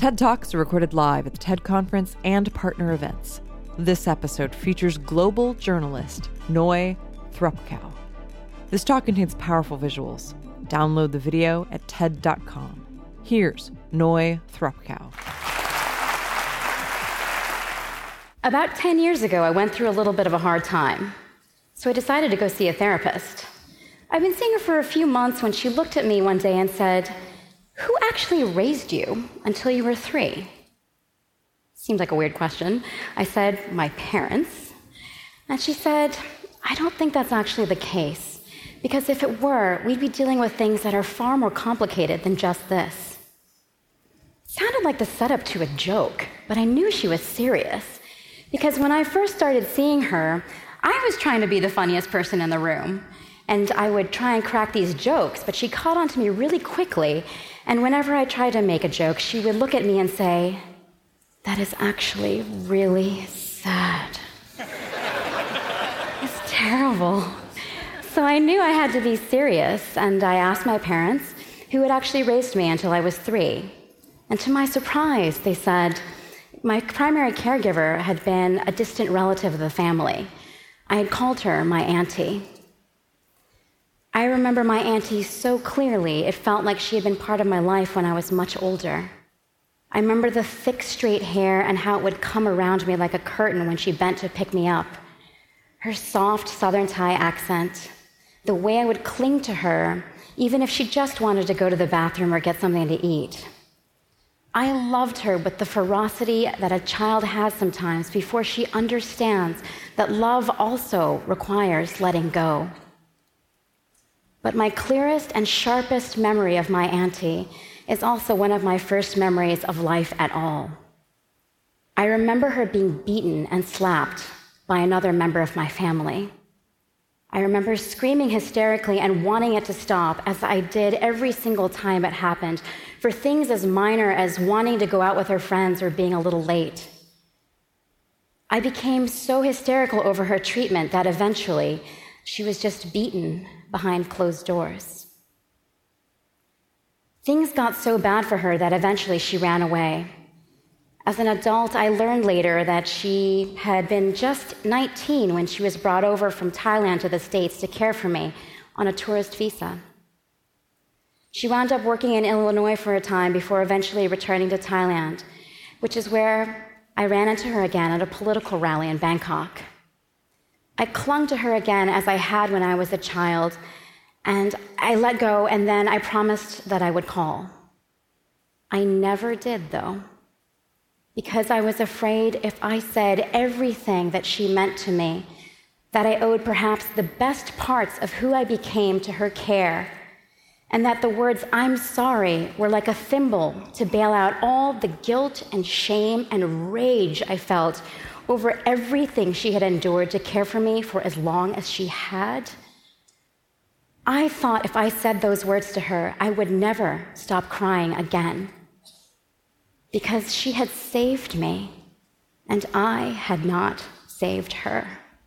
TED Talks are recorded live at the TED Conference and partner events. This episode features global journalist Noi Thrupkow. This talk contains powerful visuals. Download the video at TED.com. Here's Noi Thrupkow. About 10 years ago, I went through a little bit of a hard time, so I decided to go see a therapist. I've been seeing her for a few months when she looked at me one day and said, "Who actually raised you until you were 3? Seemed like a weird question. I said, "My parents." And she said, "I don't think that's actually the case, because if it were, we'd be dealing with things that are far more complicated than just this." It sounded like the setup to a joke, but I knew she was serious, because when I first started seeing her, I was trying to be the funniest person in the room, and I would try and crack these jokes, but she caught on to me really quickly, and whenever I tried to make a joke, she would look at me and say, "That is actually really sad." It's terrible. So I knew I had to be serious, and I asked my parents, who had actually raised me until I was 3. And to my surprise, they said, my primary caregiver had been a distant relative of the family. I had called her my auntie. I remember my auntie so clearly, it felt like she had been part of my life when I was much older. I remember the thick, straight hair and how it would come around me like a curtain when she bent to pick me up. Her soft Southern Thai accent, the way I would cling to her, even if she just wanted to go to the bathroom or get something to eat. I loved her with the ferocity that a child has sometimes before she understands that love also requires letting go. But my clearest and sharpest memory of my auntie is also one of my first memories of life at all. I remember her being beaten and slapped by another member of my family. I remember screaming hysterically and wanting it to stop, as I did every single time it happened, for things as minor as wanting to go out with her friends or being a little late. I became so hysterical over her treatment that eventually she was just beaten behind closed doors. Things got so bad for her that eventually she ran away. As an adult, I learned later that she had been just 19 when she was brought over from Thailand to the States to care for me on a tourist visa. She wound up working in Illinois for a time before eventually returning to Thailand, which is where I ran into her again at a political rally in Bangkok. I clung to her again as I had when I was a child, and I let go, and then I promised that I would call. I never did, though, because I was afraid if I said everything that she meant to me, that I owed perhaps the best parts of who I became to her care, and that the words "I'm sorry" were like a thimble to bail out all the guilt and shame and rage I felt over everything she had endured to care for me for as long as she had. I thought if I said those words to her, I would never stop crying again, because she had saved me, and I had not saved her.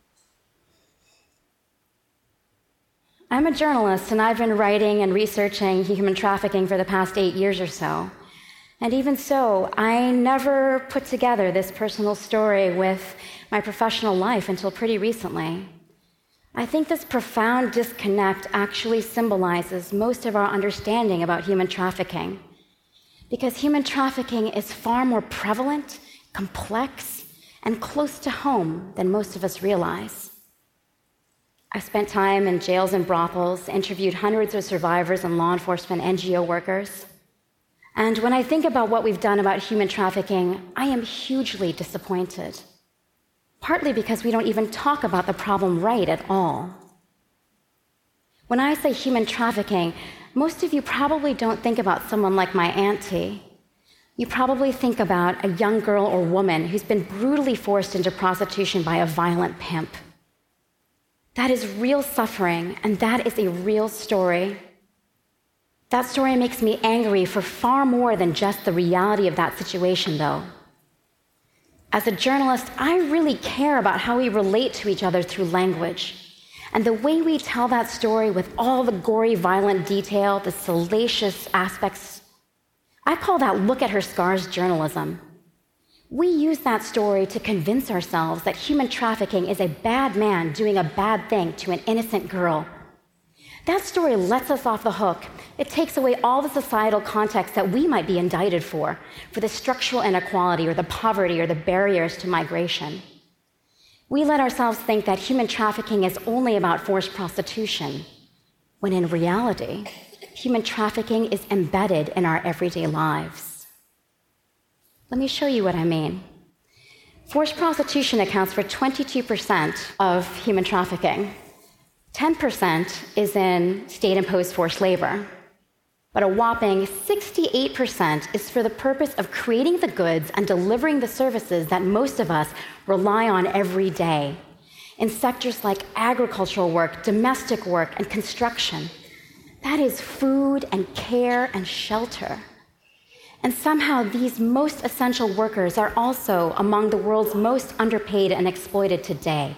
I'm a journalist, and I've been writing and researching human trafficking for the past 8 years or so. And even so, I never put together this personal story with my professional life until pretty recently. I think this profound disconnect actually symbolizes most of our understanding about human trafficking, because human trafficking is far more prevalent, complex, and close to home than most of us realize. I've spent time in jails and brothels, interviewed hundreds of survivors and law enforcement NGO workers. And when I think about what we've done about human trafficking, I am hugely disappointed, partly because we don't even talk about the problem right at all. When I say human trafficking, most of you probably don't think about someone like my auntie. You probably think about a young girl or woman who's been brutally forced into prostitution by a violent pimp. That is real suffering, and that is a real story. That story makes me angry for far more than just the reality of that situation, though. As a journalist, I really care about how we relate to each other through language. And the way we tell that story with all the gory, violent detail, the salacious aspects, I call that look at her scars journalism. We use that story to convince ourselves that human trafficking is a bad man doing a bad thing to an innocent girl. That story lets us off the hook. It takes away all the societal context that we might be indicted for the structural inequality or the poverty or the barriers to migration. We let ourselves think that human trafficking is only about forced prostitution, when in reality, human trafficking is embedded in our everyday lives. Let me show you what I mean. Forced prostitution accounts for 22% of human trafficking. 10% is in state-imposed forced labor. But a whopping 68% is for the purpose of creating the goods and delivering the services that most of us rely on every day in sectors like agricultural work, domestic work, and construction. That is food and care and shelter. And somehow these most essential workers are also among the world's most underpaid and exploited today.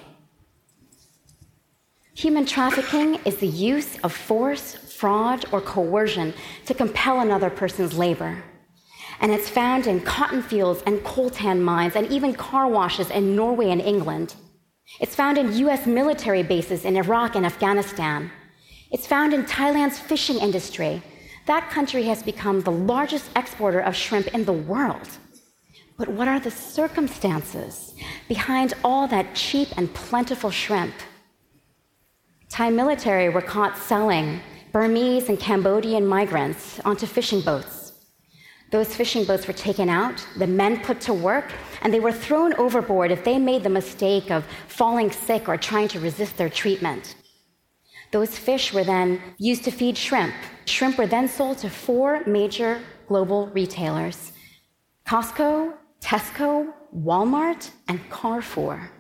Human trafficking is the use of force, fraud, or coercion to compel another person's labor. And it's found in cotton fields and coltan mines and even car washes in Norway and England. It's found in US military bases in Iraq and Afghanistan. It's found in Thailand's fishing industry. That country has become the largest exporter of shrimp in the world. But what are the circumstances behind all that cheap and plentiful shrimp? Thai military were caught selling Burmese and Cambodian migrants onto fishing boats. Those fishing boats were taken out, the men put to work, and they were thrown overboard if they made the mistake of falling sick or trying to resist their treatment. Those fish were then used to feed shrimp. Shrimp were then sold to 4 major global retailers: Costco, Tesco, Walmart, and Carrefour.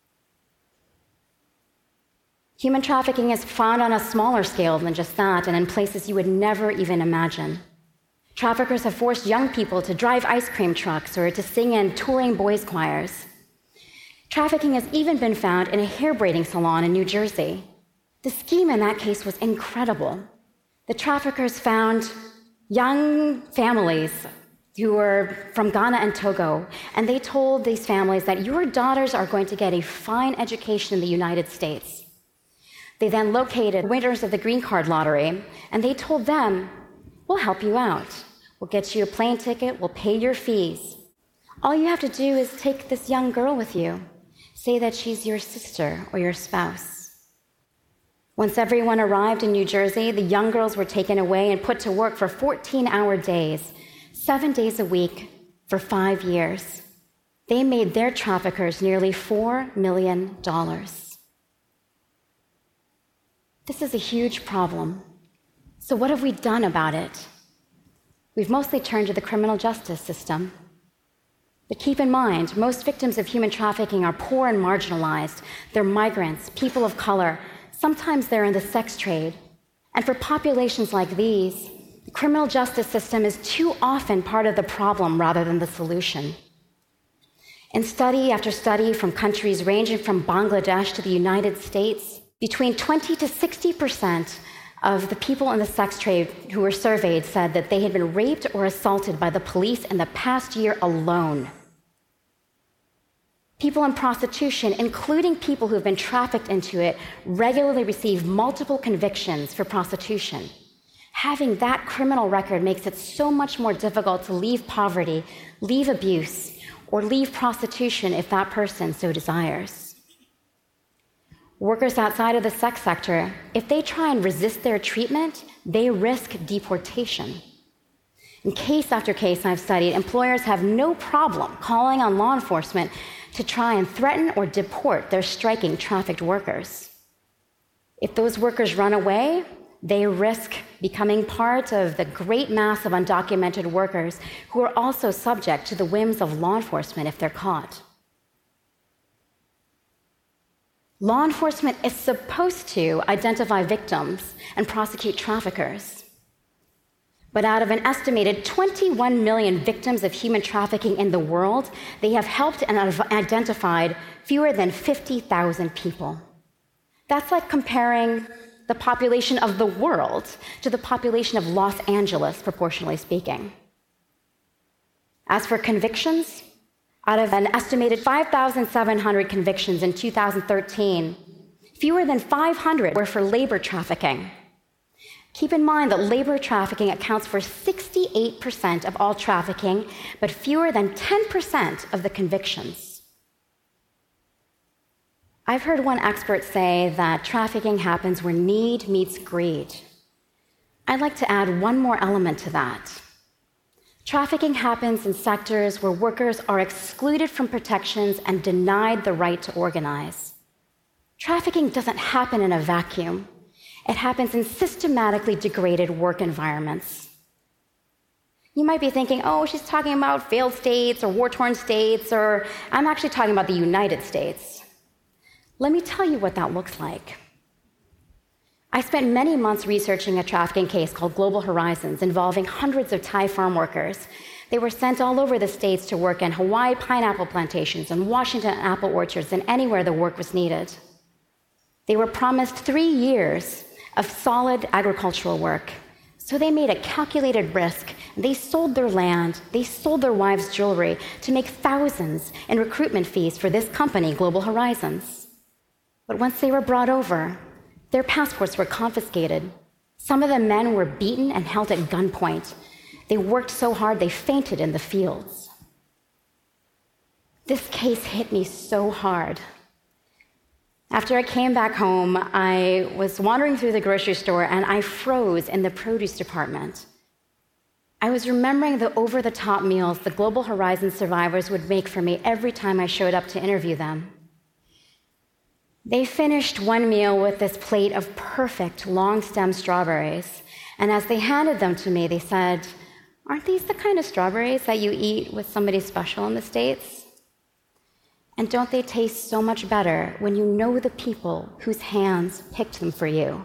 Human trafficking is found on a smaller scale than just that, and in places you would never even imagine. Traffickers have forced young people to drive ice cream trucks or to sing in touring boys' choirs. Trafficking has even been found in a hair braiding salon in New Jersey. The scheme in that case was incredible. The traffickers found young families who were from Ghana and Togo, and they told these families that your daughters are going to get a fine education in the United States. They then located winners of the green card lottery, and they told them, we'll help you out. We'll get you a plane ticket, we'll pay your fees. All you have to do is take this young girl with you. Say that she's your sister or your spouse. Once everyone arrived in New Jersey, the young girls were taken away and put to work for 14-hour days, 7 days a week, for 5 years. They made their traffickers nearly $4 million. This is a huge problem. So what have we done about it? We've mostly turned to the criminal justice system. But keep in mind, most victims of human trafficking are poor and marginalized. They're migrants, people of color. Sometimes they're in the sex trade. And for populations like these, the criminal justice system is too often part of the problem rather than the solution. In study after study from countries ranging from Bangladesh to the United States, between 20 to 60% of the people in the sex trade who were surveyed said that they had been raped or assaulted by the police in the past year alone. People in prostitution, including people who have been trafficked into it, regularly receive multiple convictions for prostitution. Having that criminal record makes it so much more difficult to leave poverty, leave abuse, or leave prostitution if that person so desires. Workers outside of the sex sector, if they try and resist their treatment, they risk deportation. In case after case I've studied, employers have no problem calling on law enforcement to try and threaten or deport their striking trafficked workers. If those workers run away, they risk becoming part of the great mass of undocumented workers who are also subject to the whims of law enforcement if they're caught. Law enforcement is supposed to identify victims and prosecute traffickers. But out of an estimated 21 million victims of human trafficking in the world, they have helped and identified fewer than 50,000 people. That's like comparing the population of the world to the population of Los Angeles, proportionally speaking. As for convictions, out of an estimated 5,700 convictions in 2013, fewer than 500 were for labor trafficking. Keep in mind that labor trafficking accounts for 68% of all trafficking, but fewer than 10% of the convictions. I've heard one expert say that trafficking happens where need meets greed. I'd like to add one more element to that. Trafficking happens in sectors where workers are excluded from protections and denied the right to organize. Trafficking doesn't happen in a vacuum. It happens in systematically degraded work environments. You might be thinking, oh, she's talking about failed states or war-torn states, or I'm actually talking about the United States. Let me tell you what that looks like. I spent many months researching a trafficking case called Global Horizons involving hundreds of Thai farm workers. They were sent all over the states to work in Hawaii pineapple plantations and Washington apple orchards and anywhere the work was needed. They were promised 3 years of solid agricultural work. So they made a calculated risk. They sold their land, they sold their wives' jewelry to make thousands in recruitment fees for this company, Global Horizons. But once they were brought over, their passports were confiscated. Some of the men were beaten and held at gunpoint. They worked so hard they fainted in the fields. This case hit me so hard. After I came back home, I was wandering through the grocery store and I froze in the produce department. I was remembering the over-the-top meals the Global Horizons survivors would make for me every time I showed up to interview them. They finished one meal with this plate of perfect long-stem strawberries, and as they handed them to me, they said, "Aren't these the kind of strawberries that you eat with somebody special in the States? And don't they taste so much better when you know the people whose hands picked them for you?"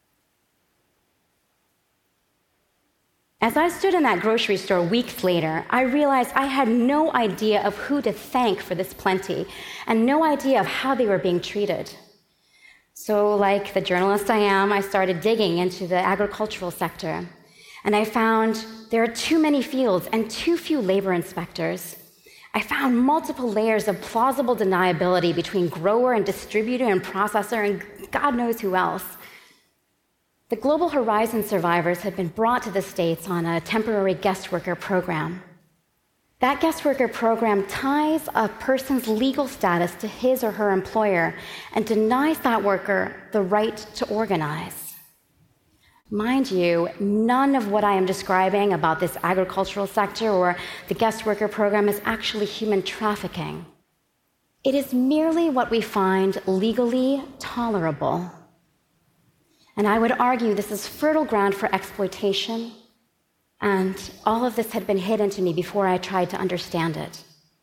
As I stood in that grocery store weeks later, I realized I had no idea of who to thank for this plenty and no idea of how they were being treated. So, like the journalist I am, I started digging into the agricultural sector, and I found there are too many fields and too few labor inspectors. I found multiple layers of plausible deniability between grower and distributor and processor and God knows who else. The Global Horizons survivors had been brought to the States on a temporary guest worker program. That guest worker program ties a person's legal status to his or her employer and denies that worker the right to organize. Mind you, none of what I am describing about this agricultural sector or the guest worker program is actually human trafficking. It is merely what we find legally tolerable. And I would argue this is fertile ground for exploitation, and all of this had been hidden to me before I tried to understand it.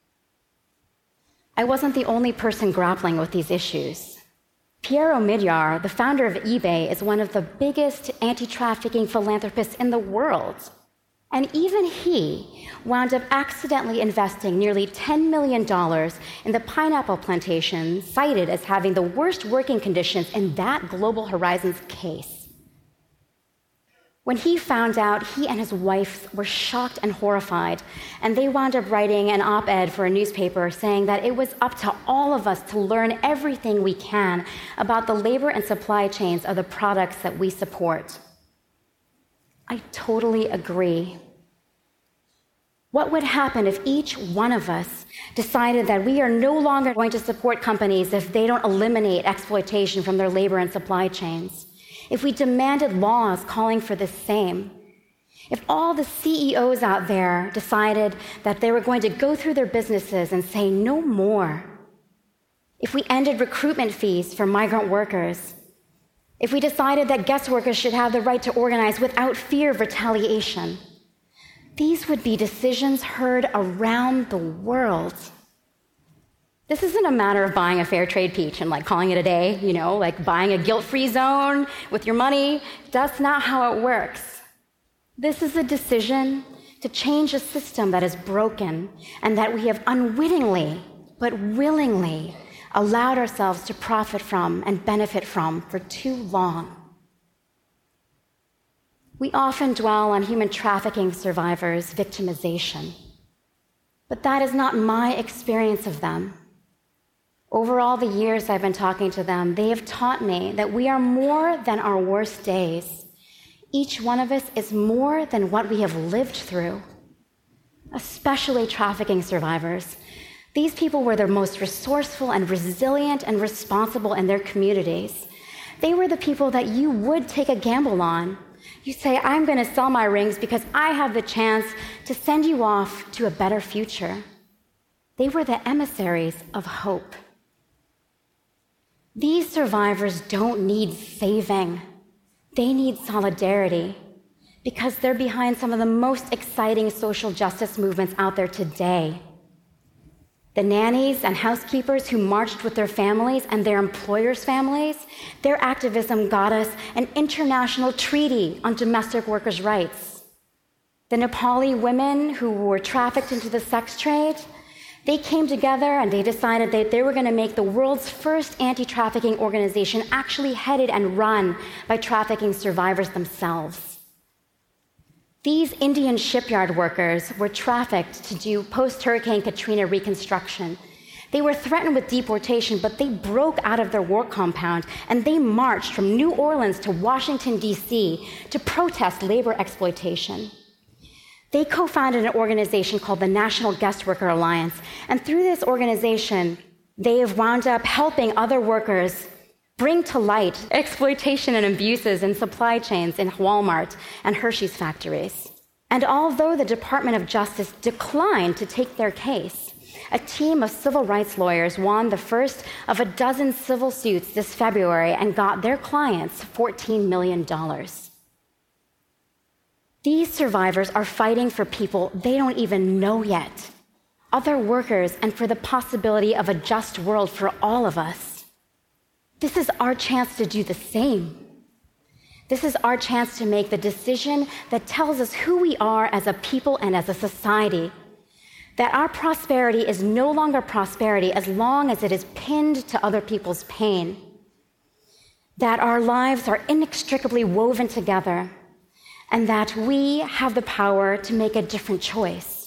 I wasn't the only person grappling with these issues. Pierre Omidyar, the founder of eBay, is one of the biggest anti-trafficking philanthropists in the world. And even he wound up accidentally investing nearly $10 million in the pineapple plantation cited as having the worst working conditions in that Global Horizons case. When he found out, he and his wife were shocked and horrified, and they wound up writing an op-ed for a newspaper saying that it was up to all of us to learn everything we can about the labor and supply chains of the products that we support. I totally agree. What would happen if each one of us decided that we are no longer going to support companies if they don't eliminate exploitation from their labor and supply chains? If we demanded laws calling for the same? If all the CEOs out there decided that they were going to go through their businesses and say no more? If we ended recruitment fees for migrant workers? If we decided that guest workers should have the right to organize without fear of retaliation? These would be decisions heard around the world. This isn't a matter of buying a fair trade peach and calling it a day, like buying a guilt-free zone with your money. That's not how it works. This is a decision to change a system that is broken and that we have unwittingly but willingly allowed ourselves to profit from and benefit from for too long. We often dwell on human trafficking survivors' victimization. But that is not my experience of them. Over all the years I've been talking to them, they have taught me that we are more than our worst days. Each one of us is more than what we have lived through. Especially trafficking survivors. These people were the most resourceful and resilient and responsible in their communities. They were the people that you would take a gamble on. You say, I'm going to sell my rings because I have the chance to send you off to a better future. They were the emissaries of hope. These survivors don't need saving. They need solidarity because they're behind some of the most exciting social justice movements out there today. The nannies and housekeepers who marched with their families and their employers' families, their activism got us an international treaty on domestic workers' rights. The Nepali women who were trafficked into the sex trade, they came together and they decided that they were going to make the world's first anti-trafficking organization actually headed and run by trafficking survivors themselves. These Indian shipyard workers were trafficked to do post-Hurricane Katrina reconstruction. They were threatened with deportation, but they broke out of their work compound and they marched from New Orleans to Washington, D.C. to protest labor exploitation. They co-founded an organization called the National Guest Worker Alliance, and through this organization, they have wound up helping other workers bring to light exploitation and abuses in supply chains in Walmart and Hershey's factories. And although the Department of Justice declined to take their case, a team of civil rights lawyers won the first of a dozen civil suits this February and got their clients $14 million. These survivors are fighting for people they don't even know yet, other workers, and for the possibility of a just world for all of us. This is our chance to do the same. This is our chance to make the decision that tells us who we are as a people and as a society, that our prosperity is no longer prosperity as long as it is pinned to other people's pain, that our lives are inextricably woven together, and that we have the power to make a different choice.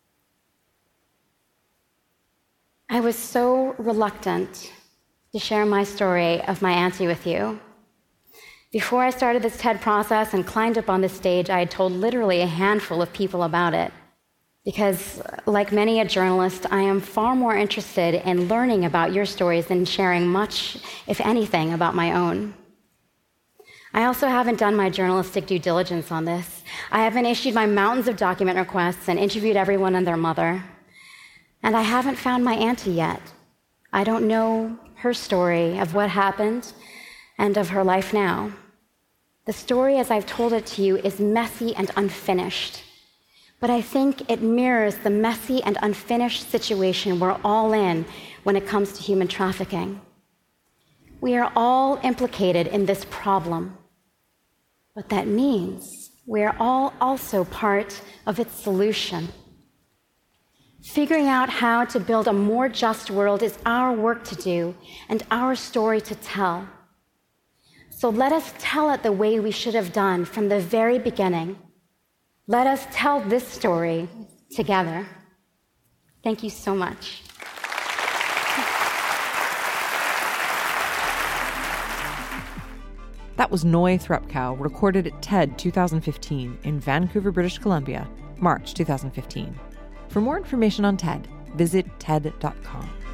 I was so reluctant to share my story of my auntie with you. Before I started this TED process and climbed up on the stage, I had told literally a handful of people about it. Because, like many a journalist, I am far more interested in learning about your stories than sharing much, if anything, about my own. I also haven't done my journalistic due diligence on this. I haven't issued my mountains of document requests and interviewed everyone and their mother. And I haven't found my auntie yet. I don't know her story of what happened and of her life now. The story as I've told it to you is messy and unfinished. But I think it mirrors the messy and unfinished situation we're all in when it comes to human trafficking. We are all implicated in this problem. But that means we are all also part of its solution. Figuring out how to build a more just world is our work to do and our story to tell. So let us tell it the way we should have done from the very beginning. Let us tell this story together. Thank you so much. That was Noy Thrupkow, recorded at TED 2015 in Vancouver, British Columbia, March 2015. For more information on TED, visit TED.com.